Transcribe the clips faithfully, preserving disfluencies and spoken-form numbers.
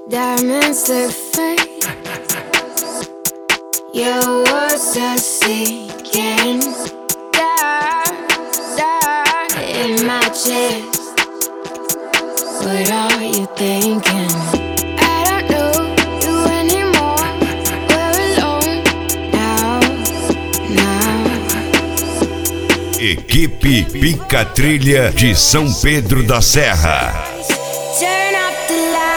Diamonds look fake. Your words are sinking down, down in my chest. What are you thinking? I don't know you anymore. We're alone now, now. Equipe Pica Trilha de São Pedro da Serra. Turn up the lights.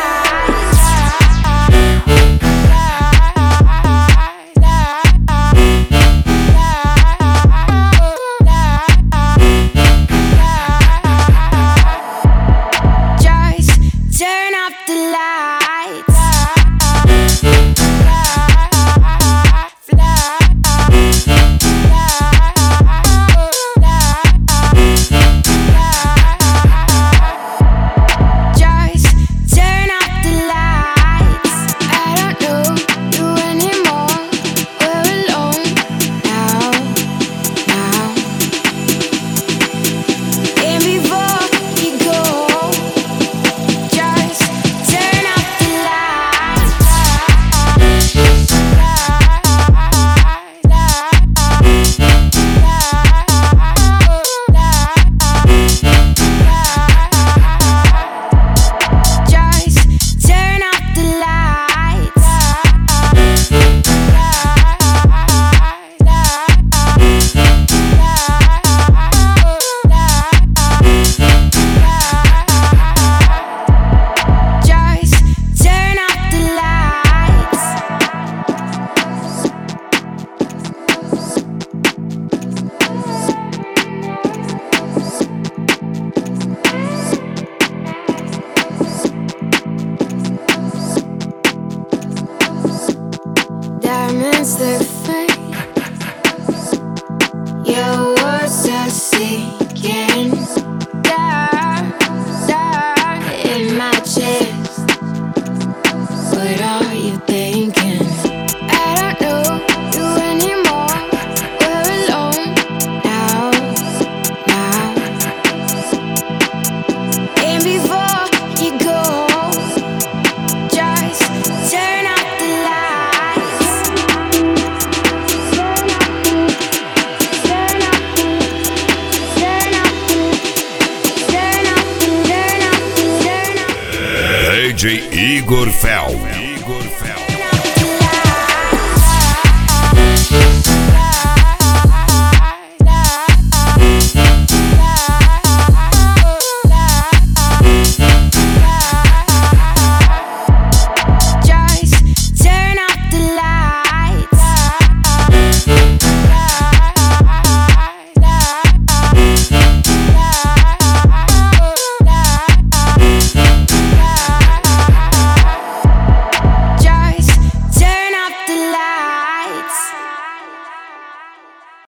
Diamonds look fake. Your words are sinking down, down in my chest. What are you thinking? I don't know you anymore. We're alone now, now. And before you go, just turn up the lights. D J Igor Fel.